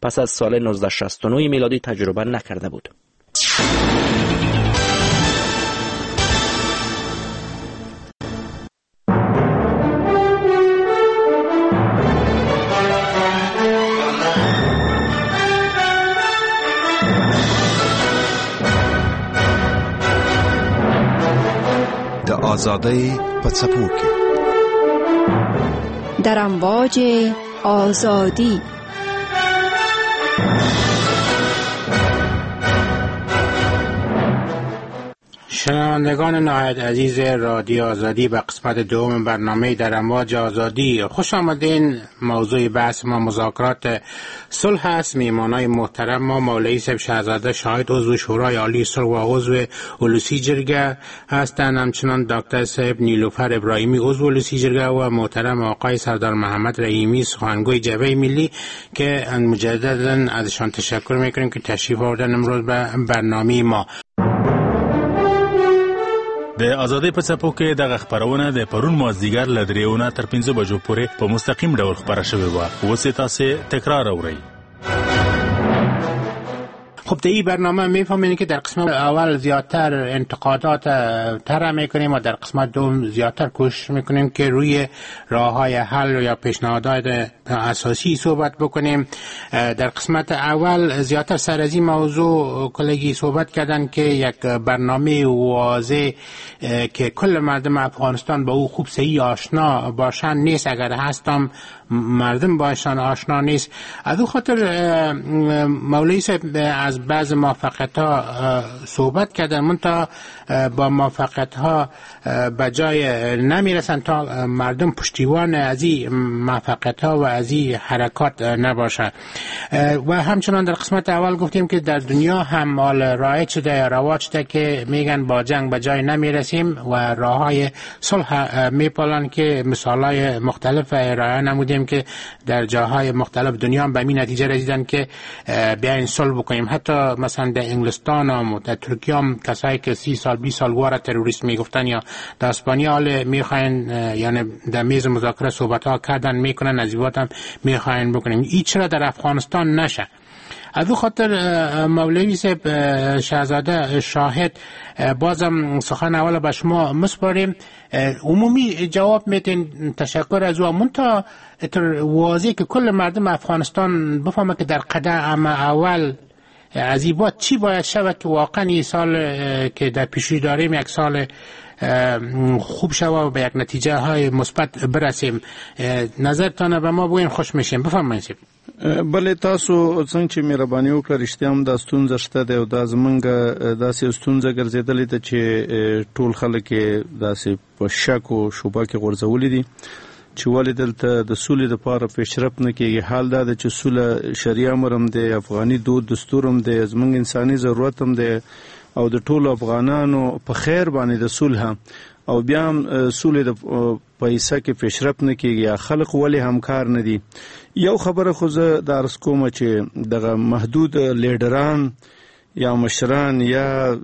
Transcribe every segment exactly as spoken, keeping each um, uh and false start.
پس از سال نوزده شصت و نه میلادی تجربه نکرده بود. آزادی په څپو کې در امواج آزادی. شنوندگان نهایت عزیز رادیو آزادی به قسمت دوم برنامه در امواج آزادی خوش آمدین. موضوع بحث ما مذاکرات صلح است. میهمانای محترم ما مولوی صاحب شهزاده شاهد عضو شورای عالی صلح و عضو اولوسی جرگه هستند، همچنان دکتر صاحب نیلوفر ابراهیمی عضو اولوسی جرگه و محترم آقای سردار محمد رحیمی سخنگوی جبهه ملی که مجددا ازشان تشکر میکنیم که تشریف آوردن امروز به برنامه ما. د آزادۍ په څپو کې دغه خبرونه د پرون مازدیګر له دریونه تر پنځه بجو پورې په مستقیم ډول خبره شوې وه. اوس یې تاسې تکرار اورئ. خب در این برنامه میفهمید که در قسمت اول زیادتر انتقادات طرح میکنیم و در قسمت دوم زیادتر کوشش میکنیم که روی راههای حل یا پیشنهادات اساسی صحبت بکنیم. در قسمت اول زیادتر سر از این موضوع کلگی صحبت کردن که یک برنامه واضح که کل مردم افغانستان با او خوب صحیح آشنا باشن نیست. اگر هستم مردم باشن آشنا نیست. از او خاطر مولوی صاحب از بعض موفقیت ها صحبت کردن، منتها با موفقیت ها به جای نمیرسن تا مردم پشتیبان از این موفقیت ها و از این حرکات نباشن. و همچنان در قسمت اول گفتیم که در دنیا هم مال رایج شده یا رواج شده که میگن با جنگ به جای نمیرسیم و راه های صلح میپالن که مثال های مختلف ارائه نمودیم که در جاهای مختلف دنیا به این نتیجه رسیدن که بیاین صلح بکنیم. حتی مثلا در انگلستان و در ترکیه هم کسایی که سی سال بیست سال واره تروریست میگفتن یا در اسپانیا حال میخواین یعنی در میز مذاکره صحبت ها کردن میکنن نزیبات هم میخواین بکنیم. این چرا در افغانستان نشه؟ از او خاطر مولوی صاحب شهزاده شاهد بازم سخن اول به شما مسپاریم. عمومی جواب میتین، تشکر از او. منتها واضح که کل مردم افغانستان بفهمه که در قدم اول از این بعد چی باید شود که واقعا این سال که در پیشی داریم یک سال خوب شود و به یک نتیجه های مثبت برسیم. نظرتان به ما بگوین، خوش میشیم. بفرمایید. بله، تاسو څنګه چې مهرباني وکړه، رښتیا هم دا ستونزه شته ده او دا زمونږ داسې ستونزه ګرځېدلې ده چې ټول خلک یې داسې په شک او شبهه کې غورځولي دي چې ولې دلته د سولې دپاره پیشرفت نه کېږي. حال دا ده چې سوله شرعي امر هم دی، افغاني دود دستور هم دی، زمونږ انساني ضرورت هم دی او د ټولو افغانانو په خیر باندې د صلح او بیا هم سولې د پیسه کې پیشرفت نه کېږي. خلک ولې همکار نه دي؟ یو خبره خو زه دا عرض کومه چې دغه محدود لیډران یا مشران یا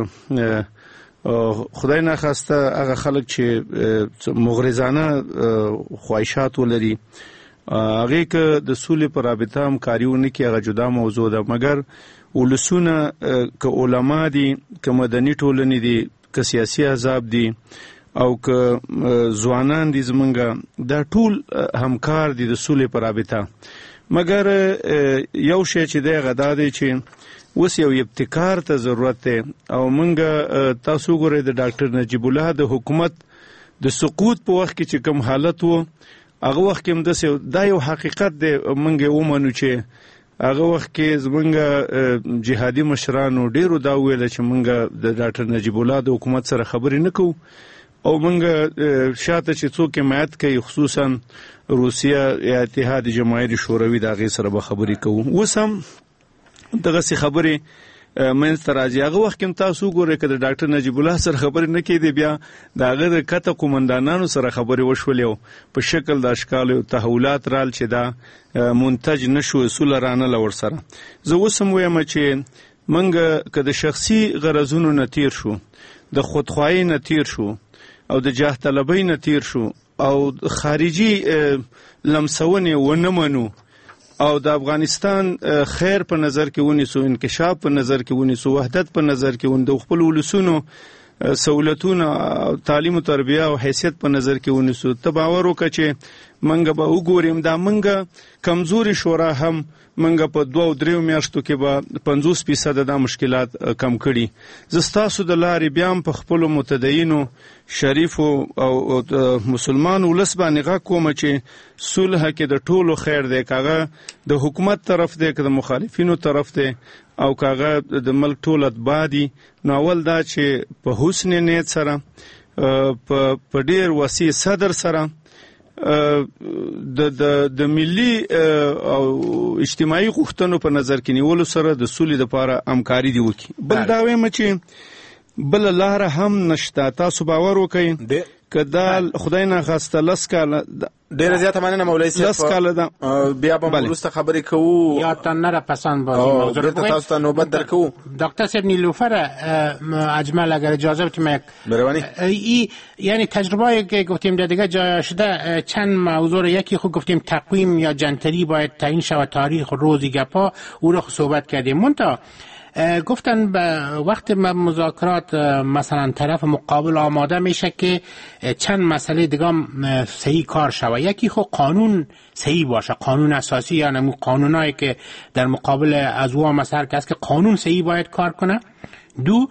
خدای نخواسته هغه خلک چې مغرضانه خواهشات ولري هغې که د سولې په رابطه همکاري ونه کړي هغه جدا موضوع ده. مګر ولسونه که علما دي، که مدني ټولنې دي، که سیاسي احزاب دي او که ځوانان دي زمونږ، دا ټول همکار دي د سولې په رابطه. مګر یو شی چې دی هغه دا دی چې اوس یو ابتکار ته ضرورت دی او مونږ تاسو ګورئ د ډاکټر نجیب الله د حکومت د سقوط په وخت کې چې کوم حالت و هغه وخت کې هم داسې دا یو حقیقت دی مونږ یې ومنو چې هغه وخت کې زمونږ جهادي مشرانو ډیرو دا ویله چې مونږ د ډاکټر نجیب الله د حکومت سره خبرې نه کوو او مونږ شاته چې څوک حمایت کوي خصوصا روسیه یا اتحاد جماهیر شوروي د هغې سره به خبرې کوو. اوس هم دغسې خبرې منځته راځي. هغه وخت کې هم تاسو وګورئ که د ډاکټر نجیب الله سره خبرې نه کېدې بیا د هغه د کته قومندانانو سره خبرې وشولې او په شکل د اشکالو یو تحولات رال چې دا منتج نه شو سوله رانله ورسره. زه اوس هم وایم چې موږ که د شخصي غرضونو نه تیر شو، د خودخواهۍ نه تیر شو او د جاه طلبۍ نه تیر شو او خارجي لمسونې ونه منو او د افغانستان خیر په نظر کې ونیسو، انکشاف په نظر کې ونیسو، وحدت په نظر کې ونیسو، خپل ولسونو سہولتونه، تعلیم او تربیه او حیثیت په نظر کې ونیسو. ته باور وکړه چې منګه به وګوریم دا منګه کمزوري شورا هم منګه په دوه او دریو میاشتو کې به پنځوس فیصد د مشکلات کم کړي. زستاسو د لارې بیا هم په خپل متدینو شریفو او مسلمان ولس باندې غا کوم چې صلح کې د ټولو خیر دی، کاغه د حکومت طرف دی که د مخالفینو طرف دی او کاغه د ملک ټول اتباع دي. نو اول دا چې په حسن نیت سره په ډیر وسیع صدر سره د د د ملي او اجتماعي غوښتنو په نظر کې نیولو سره د سولې لپاره همکاري دی وکړي. بل دا وایم چې بل لار هم نشته. تاسو باور وکړئ کدا خدای نه خاسته لس کاله ډیره زیاته مننه مولوی صاحب. لس کاله دا بیا به ورسته خبرې کوو یا تنره پسند بازی موضوع رو تاسو ته نوبت درکو. دکتر صاحب نیلوفر اجمل اگر اجازه بدید من بروانی ای یعنی تجربه که گفتیم در دیگه جای شده چند موضوع، یکی خود گفتیم تقویم یا جنتری باید تعیین شود، تاریخ روزی گپا او رو صحبت کردیم. منتها گفتن به وقت مذاکرات مثلا طرف مقابل آماده میشه که چند مسئله دیگه صحیح کار شود. یکی خود قانون صحیح باشه، قانون اساسی یا نمو قانونایی که در مقابل از او مثلا کس که قانون صحیح باید کار کنه. دو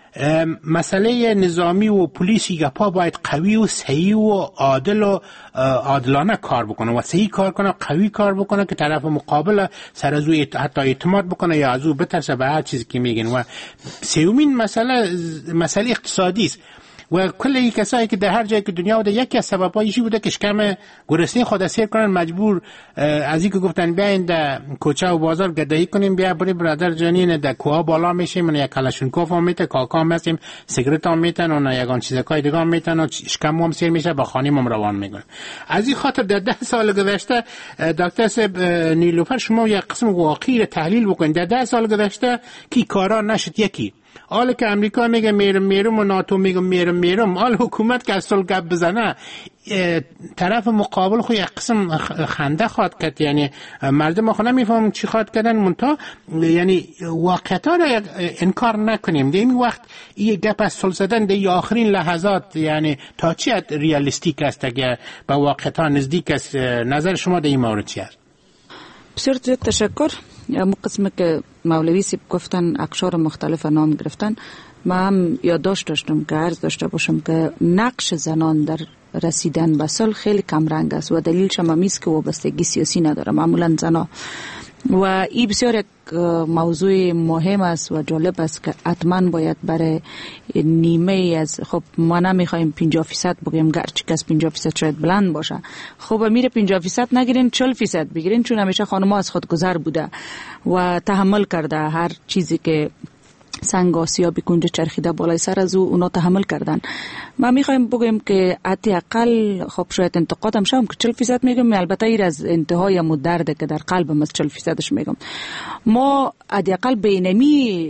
مسئله نظامی و پلیسی گپا باید قوی و صحیح و عادل و عادلانه کار بکنه و صحیح کار کنه، قوی کار بکنه که طرف مقابل سر از او حتی اعتماد بکنه یا از او بترسه به هر چیزی که میگن. و سومین مسئله مسئله اقتصادی است و کلی کسایی که در هر جایی که دنیا بوده یکی از سببایشی بوده که شکم گرسنه خود سیر کنن، مجبور از این که گفتن بیاین در کوچه و بازار گدایی کنیم، بیا بری برادر جانین در کوها بالا میشیم، من یک کلاشینکوف هم میته، کاکا هم هستیم، سیگرت هم میتن و یگان چیزکای دیگه هم میتن و شکم هم سیر میشه، با خانیم هم روان میگن. از این خاطر در ده سال گذشته دکتر صاحب نیلوفر شما یک قسم واقعی تحلیل بکنید. در ده سال گذشته کی کارا نشد. یکی حالا که امریکا میگه میرم میرم و ناتو میگه میرم میرم، حال حکومت که از صلح گپ بزنه طرف مقابل خو یک قسم خنده خواد کرد. یعنی مردم خو نمیفهم چی خواد کردن. منتها یعنی واقعیتا را انکار نکنیم. در این وقت این گپ از صلح زدن در آخرین لحظات یعنی تا چی ریالیستیک است اگر به واقعیتا نزدیک است؟ نظر شما در این مورد چی است؟ بسیار زیاد تشکر. اما قسمی که مولوی صاحب گفتن اقشار مختلف نام گرفتن، ما هم یادداشت داشتم که عرض داشته باشم که نقش زنان در رسیدن به صلح خیلی کم رنگ است و دلیلش هم است که وابستگی سیاسی نداره معمولا زنا. و این بسیار یک موضوع مهم است و جالب است که حتما باید برای نیمه از، خب ما نمیخوایم پنجاه فیصد بگیم گرچه که از پنجاه فیصد شاید بلند باشه، خب میره پنجاه فیصد نگیرین چهل فیصد بگیرین، چون همیشه خانم‌ها از خود گذر بوده و تحمل کرده هر چیزی که سنگ آسیابی کنج چرخیده بالای سر از او اونا تحمل کردن. ما میخوایم بگیم که حداقل خب شاید انتقادم شوم که چهل فیصد میگم، البته ایر از انتهای مو درده که در قلبم از چهل فیصدش میگم. ما حداقل بینمی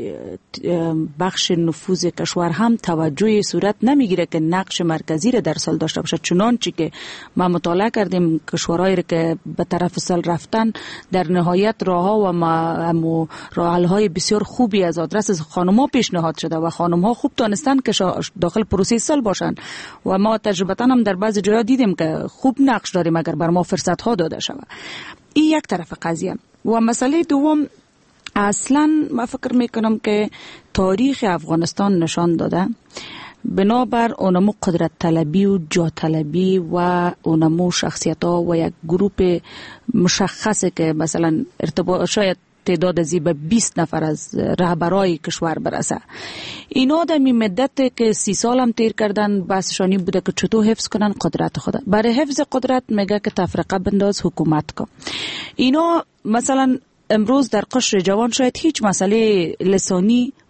بخش نفوذ کشور هم توجه صورت نمیگیره که نقش مرکزی را در صلح داشته باشه. چنانچه که ما مطالعه کردیم کشورهایی که به طرف صلح رفتن در نهایت راهها و ما راه‌های بسیار خوبی از آدرس خانم‌ها پیشنهاد شده و خانم‌ها خوب دانستن که داخل پروسه صلح باشن و ما تجربتاً هم در بعضی جاها دیدیم که خوب نقش داریم اگر بر ما فرصت‌ها داده شود. این یک طرف قضیه. و مسئله دوم، اصلاً ما فکر میکنم که تاریخ افغانستان نشان داده بنابر اونمو قدرت طلبی و جا طلبی و اونمو شخصیت ها و یک گروپ مشخصه که مثلا ارتباط شاید تعداد ازی به بیست نفر از رهبرای کشور برسه. اینا در این مدت که سی سال هم تیر کردن بحثشانی بوده که چطور حفظ کنن قدرت خود. برای حفظ قدرت میگه که تفرقه بنداز، حکومت کن. اینا مثلا امروز در قشر جوان شاید هیچ مسئله لسانی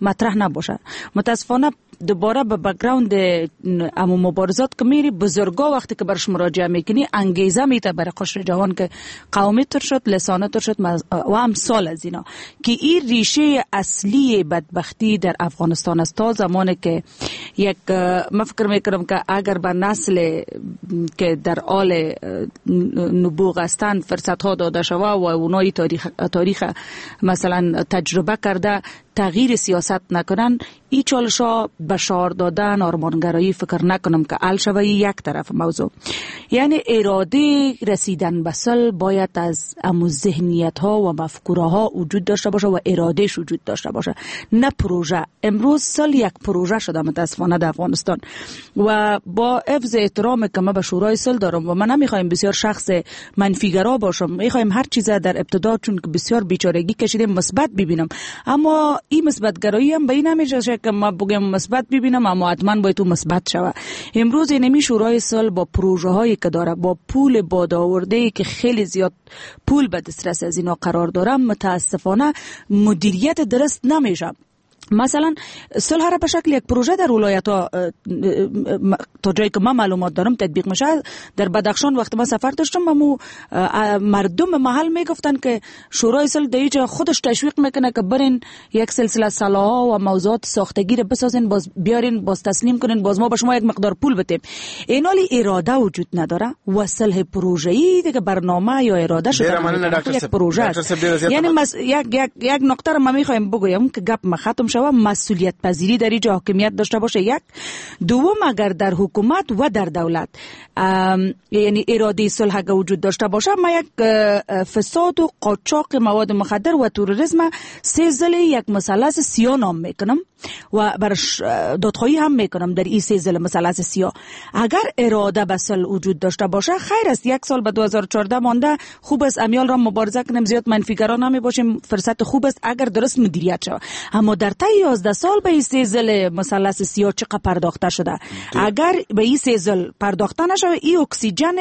مطرح نباشه. متاسفانه دوباره به بک‌گراند امو مبارزات که میری بزرگا وقتی که برش مراجعه میکنی انگیزه میته برای قشر جوان که قومی تر شد، لسانه تر شد و امثال از اینا که این ریشه اصلی بدبختی در افغانستان است. تا زمانی که یک من فکر میکنم که اگر به نسل که در آل نبوغ هستند فرصت ها داده شود و اونایی تاریخ تاریخ مثلا تجربه کرده تغییر سیاست نکنن، ای چالشا بشار دادن آرمانگرایی فکر نکنم که حل شود. یک طرف موضوع یعنی اراده رسیدن به صلح باید از امو ذهنیت ها و مفکوره ها وجود داشته باشه و ارادهش وجود داشته باشه، نه پروژه. امروز صلح یک پروژه شده متاسفانه در افغانستان و با حفظ احترام که ما به شورای صلح دارم و من نمیخوایم بسیار شخص منفیگرا باشم، میخوایم هر چیز در ابتدا چون که بسیار بیچارگی کشیدیم مثبت ببینم، اما این مثبت گرایی هم به این نمیشه که ما بگم مثبت ببینم اما حتما باید تو مثبت شوه. امروز اینمی شورای صلح با پروژه هایی که داره، با پول بادآورده که خیلی زیاد پول به دسترس از اینا قرار داره، متاسفانه مدیریت درست نمیشه. مثلا صلح را به شکل یک پروژه در ولایت ها تا جایی که من معلومات دارم تطبیق میشه. در بدخشان وقتی من سفر داشتم امو مردم محل میگفتن که شورای صلح در اینجا خودش تشویق میکنه که برین یک سلسله صلاح‌ها و موضوعات ساختگی را بسازین، باز بیارین، باز تسلیم کنین، باز ما به شما یک مقدار پول بدیم. این حالی اراده وجود نداره و صلح پروژه‌ای دیگه برنامه یا اراده شده یک پروژه است. یعنی مس... یک یک یک نکته را من میخوایم بگویم که گپ ما ختم و مسئولیت پذیری در اینجا حاکمیت داشته باشه. یک دوم، اگر در حکومت و در دولت یعنی اراده صلح وجود داشته باشه، ما یک فساد و قاچاق مواد مخدر و تروریسم سه ضلع یک مثلث سیاه نام میکنم و برش دادخواهی هم میکنم در این سه ضلع مثلث سیاه. اگر اراده به صلح وجود داشته باشه خیر است. یک سال به دو هزار و چهارده مانده، خوب است امیال را مبارزه کنیم، زیاد منفیگرا نمی باشیم، فرصت خوب است اگر درست مدیریت شود. اما در طی یازده سال به این سه ضلع مثلث سیاه چقدر پرداخته شده؟ اگر به این سه ضلع پرداخته نشه، این اکسیژن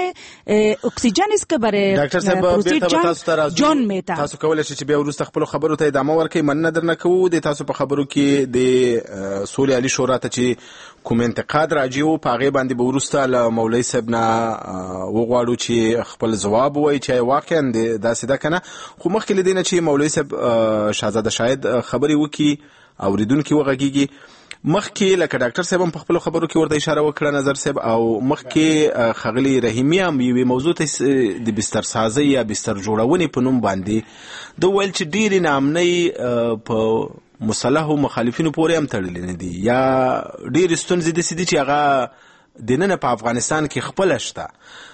اکسیژن است که برای پروسه جان جان میته. تاسو کولای شئ چې بیا ورسته خپل خبرو ته ادامه ورکړئ. من نه درنه کوو د تاسو په خبرو کې د سولې عالی شورا ته چې کوم انتقاد راځي او په هغه باندې به ورسته له مولوي صاحب نه وغواړو چې خپل ځواب وایي چې واقعا داسې ده کنه. خو مخکې له دې نه چې مولوي صاحب شاهزاده شاهد خبري وکي اوریدونکو وغږیږي، مخکې لکه ډاکټر صاحب هم په خپل خبرو کې ورته اشاره وکړه نظر صاحب، او مخکې خغلی رحیمی هم یوې موضوع ته د بستر سازي یا بستر جوړونې په نوم باندې د ویل چې ډېرې نامنۍ په مصالحو مخالفینو پورې هم تړلې نه دي یا ډېرې ستونزې داسې دي چې هغه دننه په افغانستان کې خپله شته.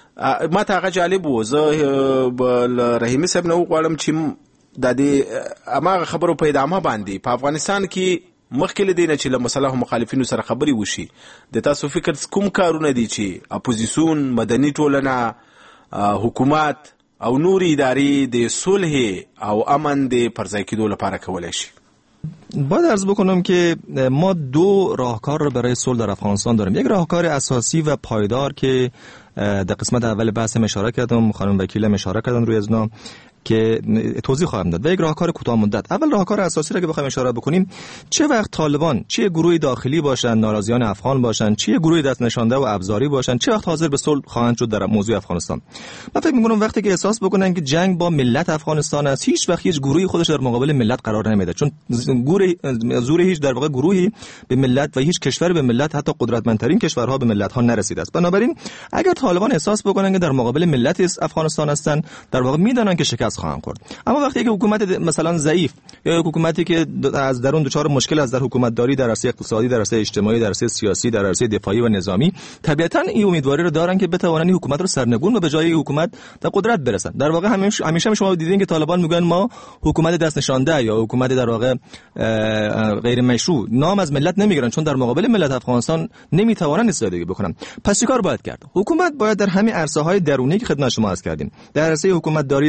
ما ته هغه جالب و. زه به له رحیمي صاحب نه وغواړم چې د دې هماغه خبرو په ادامه باندې په افغانستان کې مخکې له دې نه چې له مصالحو مخالفینو سره خبرې وشي، د تاسو فکر کوم کارونه دي چې اپوزیسیون، مدني ټولنه، حکومت او نورې ادارې د صلح او امن د پرځای کېدو لپاره کولی شي؟ باید عرض بکنم که ما دو راهکار رو برای صلح در افغانستان داریم. یک راهکار اساسی و پایدار که در قسمت اول بحث اشاره کردم، خانم وکیل اشاره کردن روی ازنا که توضیح خواهم داد، و یک راهکار کوتاه مدت. اول راهکار اساسی را که بخوایم اشاره بکنیم، چه وقت طالبان چه گروهی داخلی باشن، ناراضیان افغان باشن، چه گروهی دست نشانده و ابزاری باشن، چه وقت حاضر به صلح خواهند شد در موضوع افغانستان. من فکر می‌کنم وقتی که احساس بکنن که جنگ با ملت افغانستان است، هیچ وقت هیچ گروهی خودش در مقابل ملت قرار نمیده، چون گروه زور هیچ در واقع گروهی به ملت و هیچ کشور به ملت، حتی قدرتمندترین کشورها به ملت ها نرسیده است. بنابراین اگر طالبان احساس بکنن که در مقابل ملت افغانستان هستند، در واقع میدونن که شکست خواهند خورد. اما وقتی که حکومت مثلا ضعیف یا حکومتی که از درون دچار مشکل از در حکومت داری در عرصه اقتصادی، در عرصه اجتماعی، در عرصه سیاسی، در عرصه دفاعی و نظامی، طبیعتاً این امیدواری رو دارن که بتوانن این حکومت رو سرنگون و به جای حکومت در قدرت برسن. در واقع همیشه همیشه شما دیدین که طالبان میگن ما حکومت دست نشانده یا حکومت در واقع غیر مشروع نام از ملت نمیگیرن، چون در مقابل ملت افغانستان نمیتوانن ایستادگی بکنن. پس چیکار باید کرد؟ حکومت باید در همه عرصه‌های درونی که خدمت شما عرض کردیم، در عرصه حکومت داری سالم،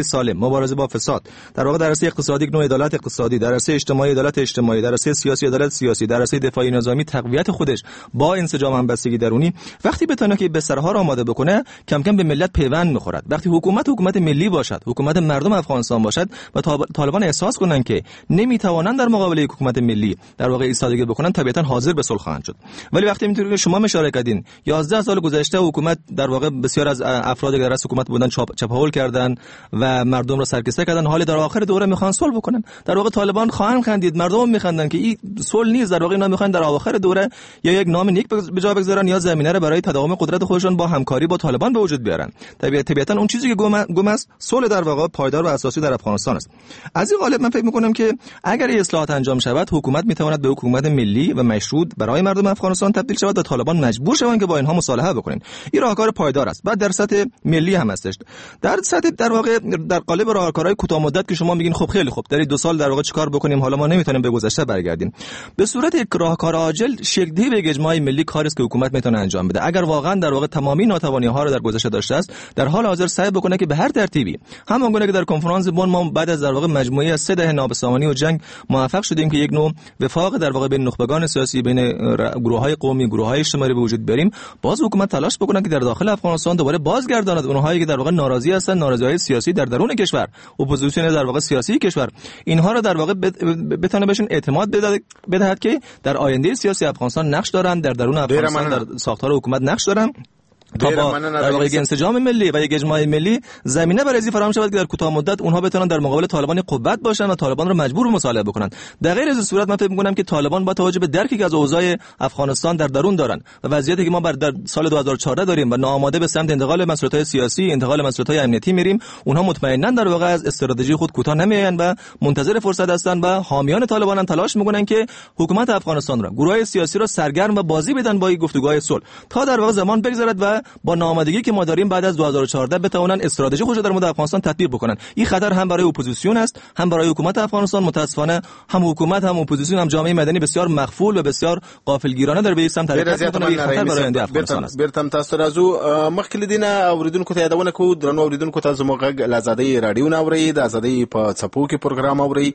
مبارزه با فساد، در واقع در عرصه اقتصادی نوع عدالت اقتصادی، در عرصه اجتماعی عدالت اجتماعی، در عرصه سیاسی عدالت سیاسی، در عرصه دفاعی نظامی تقویت خودش با انسجام همبستگی درونی، وقتی بتونه که بسترها را آماده بکنه کم کم به ملت پیوند میخورد. وقتی حکومت حکومت ملی باشد، حکومت مردم افغانستان باشد و طالبان احساس کنن که نمیتوانند در مقابل حکومت ملی در واقع ایستادگی بکنن، طبیعتا حاضر به صلح خواهند شد. ولی وقتی میتونید که شما اشاره کردین یازده سال گذشته حکومت در واقع بسیار از افرادی که در رأس حکومت بودن چپاول کردن و مردم را سرکسته کردن، حال در آخر دوره میخوان صلح بکنن. در واقع طالبان خواهند خندید، مردم میخندن که این صلح نیست، در واقع اینا میخوان در آخر دوره یا یک نام نیک به جا بگذارن یا زمینه را برای تداوم قدرت خودشون با همکاری با طالبان به وجود بیارن. طبیعتا اون چیزی که گم است صلح در واقع پایدار و اساسی در افغانستان است. از این قالب من فکر میکنم که اگر این اصلاحات انجام شود، حکومت میتواند به حکومت ملی و مشروط برای مردم افغانستان تبدیل شود و طالبان مجبور شوند که با اینها مصالحه بکنن. این راهکار پایدار است. بعد در سطح ملی هم هستش. در سطح در واقع در قالب راهکارهای کوتاه مدت که شما میگین خب خیلی خوب در این دو سال در واقع چیکار بکنیم، حالا ما نمیتونیم به گذشته برگردیم. به صورت یک راهکار عاجل شکل‌دهی به اجماع ملی کاری است که حکومت میتونه انجام بده. اگر واقعا در واقع تمامی ناتوانی‌ها رو در گذشته داشته است، در حال حاضر سعی بکنه که به هر ترتیبی، همانگونه که در کنفرانس بن ما بعد از در واقع مجموعه از سه دهه نابسامانی و جنگ موفق شدیم که یک نوع وفاق در واقع بین نخبگان سیاسی، بین گروه‌های قومی، گروه‌های اجتماعی به وجود بریم، باز حکومت تلاش بکنه که در داخل افغانستان دوباره بازگرداند اونهایی که در واقع ناراضی هستن، ناراضی‌های سیاسی در درون کشور، اپوزیسیون در واقع سیاسی کشور، اینها رو در واقع بتونه بهشون اعتماد بدهد که در آینده سیاسی افغانستان نقش دارن، در درون افغانستان در ساختار حکومت نقش دارن. تا با در واقع انسجام ملی و یک اجماع ملی زمینه برای ازی فراهم شود که در کوتاه مدت اونها بتونن در مقابل طالبان قوت باشن و طالبان رو مجبور به مصالحه بکنن. در غیر از صورت من فکر می‌کنم که طالبان با توجه به درکی که از اوضاع افغانستان در درون دارن و وضعیتی که ما بر در سال دو هزار و چهارده داریم و ناآماده به سمت انتقال مسئولیت‌های سیاسی، انتقال مسئولیت‌های امنیتی میریم، اونها مطمئناً در واقع از استراتژی خود کوتاه نمیآیند و منتظر فرصت هستن و حامیان طالبان هم تلاش می‌کنن که حکومت افغانستان را، گروه‌های سیاسی را سرگرم و بازی بدن با این گفتگوهای صلح تا در واقع زمان بگذرد و با ناآمادگی که ما داریم بعد از دو هزار و چهارده بتوانن استراتژی خودشون در مورد افغانستان تطبیق بکنن. این خطر هم برای اپوزیسیون است، هم برای حکومت افغانستان. متاسفانه هم حکومت، هم اپوزیسیون، هم جامعه مدنی بسیار مغفول و بسیار غافلگیرانه در به سمت حرکت می‌کنه. این خطر برای آینده افغانستان است. بیرته تاسو راځو مخکې دینه اوریدونکو ته یادونه کوو، درنو اوریدونکو ته زموږ غږ آزادۍ رادیو نه اوري، د آزادۍ په څپو کې پروګرام اوري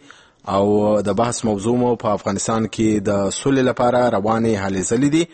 او د بحث موضوع مو په افغانستان کې د سولې لپاره روانې هلې ځلې دي.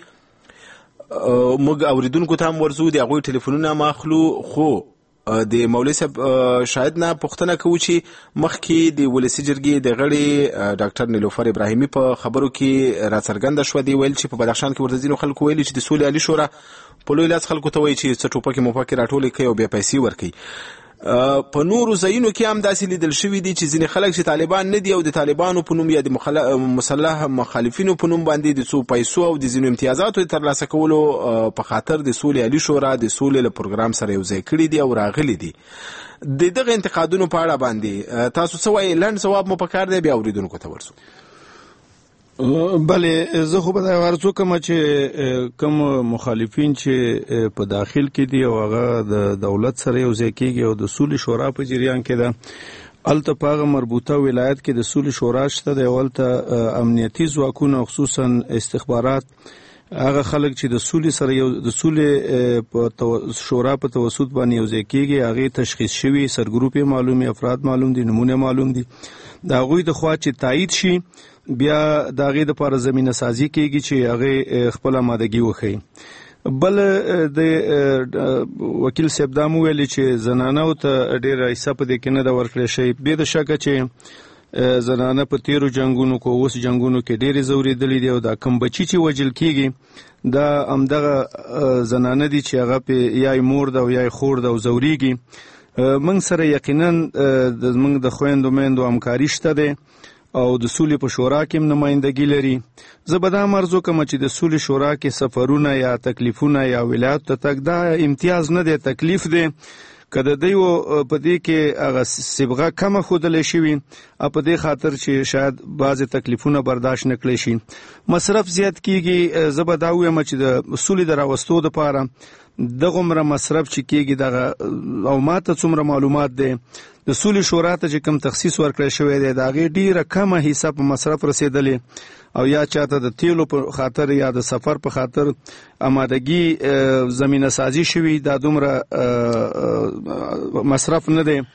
موږ اوریدونکو ته هم ورزو د هغوی ټلیفونونه ماخلو، خو د مولوي صاحب شاید نه پوښتنه کوو چې مخکې د ولسي جرګې د غړي ډاکټر نیلوفر ابراهیمي په خبرو کې راڅرګنده شوه، دی ویل چې په بدخشان کې ورته ځینو خلکو ویلي چې د سولې عالي شورا په لوی لاس خلکو ته وایي چې څه ټوپکې موپکې راټولې کوي او بیا پیسې ورکوي. په نورو ځایونو کې هم داسې لیدل شوي دي چې ځینې خلک چې طالبان نه دي او د طالبانو په نوم یا د مسلح مخالفینو په نوم باندې د څو پیسو او د ځینو امتیازاتو د ترلاسه کولو په خاطر د سولې عالي شورا د سولې له پروګرام سره یو ځای کړي دي او راغلي دي. د دغه انتقادونو په اړه باندې تاسو څه وایي؟ لنډ ځواب مو پکار دی، بیا اوریدونکو ته ورسو. بله، زه خو به دا ورڅو کوم چې کوم مخالفین چې په داخل کې دي او هغه د دولت سره یو ځای کېږي او د سولې شورا په جریان کې ده، الته په هغه مربوطه ولایت کې د سولې شورا شته دی، الته امنیتي ځواکونه خصوصا استخبارات هغه خلک چې د سولې سره یو د سولې په شورا په توسط باندې یو ځای کېږي، هغه تشخیص شوي سرګروپ معلومي، افراد معلوم دي، نمونه معلوم دي، دا هغوی د خوا چې تایید شي بیا د هغې دپاره زمینه سازي کېږي چې هغې خپله آمادګي وښیي. بل د وکیل صاحب دا مو ویلي چې زنانو ته ډېره حصه په دې کې نه ده ورکړی شوې. بې د شکه چې زنانه په تیرو جنګونو کې اوس جنګونو کې ډېرې ځورېدلې دي او دا کم بچي چې وژل کېږي دا همدغه زنانه دي چې هغه پې یا یې مور ده او یا یې خور ده او ځورېږي. موږ سره یقینا زموږ د خویندو میندو همکاري شته دی او د سولې په شورا کې هم نمایندګي لري. زه به دا عرض وکړم چې د سولې شورا کې سفرونه یا تکلیفونه یا ولایاتو ته تګ دا امتیاز نه دی، تکلیف دی. که د دوی په دې کې هغه صبغه کمه ښودلی شوي او په دې خاطر چې شاید بعضې تکلیفونه برداشت نه کړی شي، مصرف زیات کېږي. زه به دا ووایم چې د سولې د راوستو دپاره دغومره مصرف چې کېږي دغه او ماته څومره معلومات دی د سولې شورا ته چې کوم تخصیص ورکړی شوی دی د هغې ډېره کمه حصه په مصرف رسېدلې او یا چاته د تیلو په خاطر یا د سفر په خاطر آمادګي زمینه سازي شوي، دا دومره مصرف نه دی.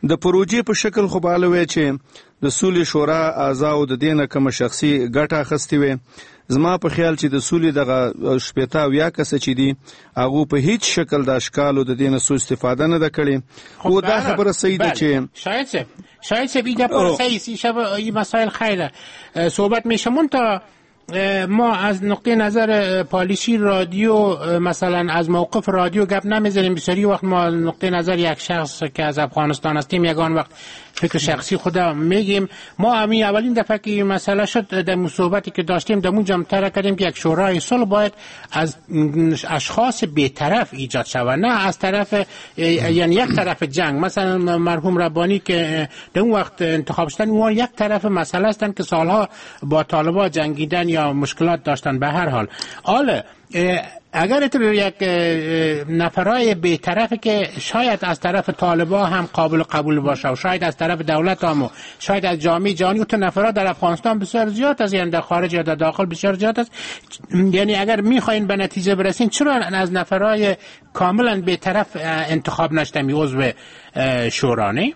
د پروژې په شکل خو بالوي چې د سولې شورا اعضاو د دینه کوم شخصي ګټه اخستې وي. زما په خیال چې د سولې دغه شپېته اویا کس چې دي هغه په هیڅ شکل د اشکالو د دینه سو استفاده نه ده کړې. او دا خبره صحیح ده چې شاید سه شاید سه بیده پر صحیح شب این مسائل خیره صحبت میشه. منتها ما از نقطه نظر پالیسی رادیو مثلا از موقف رادیو گپ نمیزنیم. بسیاری وقت ما نقطه نظر یک شخص که از افغانستان هستیم یگان وقت فکر شخصی خدا میگیم. ما همین اولین دفعه که مسئله شد در صحبتی که داشتیم در اونجا مطرح کردیم که یک شورای صلح باید از اشخاص بی‌طرف ایجاد شود، نه از طرف یعنی یک طرف جنگ. مثلا مرحوم ربانی که در اون وقت انتخاب شدن اون یک طرف مسئله هستند که سالها با طالبان جنگیدن یا مشکلات داشتن. به هر حال حالا اگر تو یک نفرای بی‌طرفی که شاید از طرف طالبان هم قابل قبول باشه و شاید از طرف دولت هم و شاید از جامعه جهانی و تو نفرا در افغانستان بسیار زیاد است، یعنی در خارج یا در داخل بسیار زیاد است. یعنی اگر میخواین به نتیجه برسین چرا از نفرای کاملا بی‌طرف انتخاب نشدن عضو شورا نه؟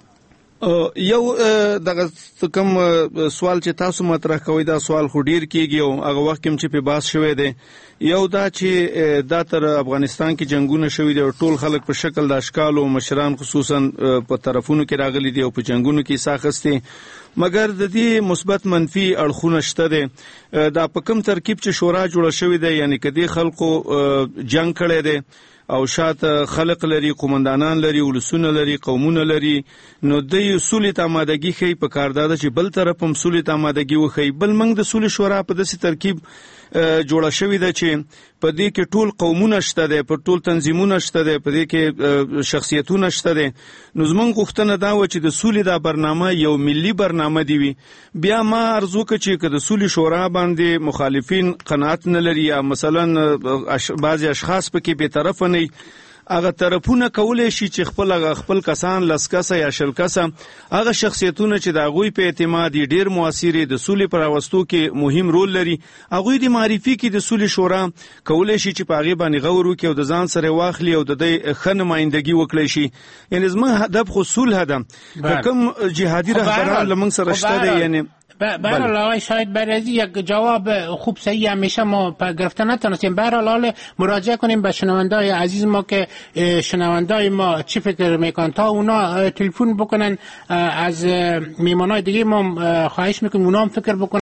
یو دغه کوم سوال چې تاسو مطرح کوئ دا سوال خو ډیر کیږي او هغه وخت کې چې په باس شوی دی. یو دا چې دا تر افغانستان کې جنگونه شوي دي او ټول خلک په شکل د اشکال او مشران خصوصا په طرفونو کې راغلي دي او په جنگونو کې ساخستي، مګر د دې مثبت منفي اړخونه شته دي. دا په کوم ترکیب چې شورا جوړه شوې ده یعنی کدي خلکو جنگ کړي دي او شاته خلق لري، قومندانان لري، ولسونه لري، قومونه لري، نو د سولې ته آمادګي خي په کار ده چې بل طرف هم سولې ته آمادګي وخی. بل موږ د سولې شورا په داسې ترکیب جوړه شوې ده چې په دې کې ټول قومونه شته دي، په ټول تنظیمونه شته دي، په دې کې شخصیتونه شته دي. نو زمونږ غوښتنه دا و چې د سولې دا برنامه یو ملي برنامه دی وي. بیا ما ارزو کوم چې د سولې شورا باندې مخالفین قناعت نه لري یا مثلا بعضی اشخاص پکې به طرف نه هغه طرفونه کولای شي چې خپل خپل کسان لسکسه یا شلکسه هغه شخصیتونه چې د غوی په اعتماد ډیر موثر د سولې پر واستو کې مهم رول لري هغه د معرفي کې د سولې شورا کولای شي چې په هغه باندې غور وکړي او د ځان سره واخلي او د خن مایندګي وکړي شي. یعنی زموږ هدف خو صلح ده. کوم جهادي رهبران لمن سره شته دي یعنی برحال آقای شاید برازی یک جواب خوب صحیح همیشه ما گرفتن نتونستیم. برحال حال مراجعه کنیم به شنوندای عزیز ما که شنوندای ما چی فکر میکنن تا اونا تلفن بکنن. از میمانای دیگه ما خواهش میکنیم اونا هم فکر بکنن.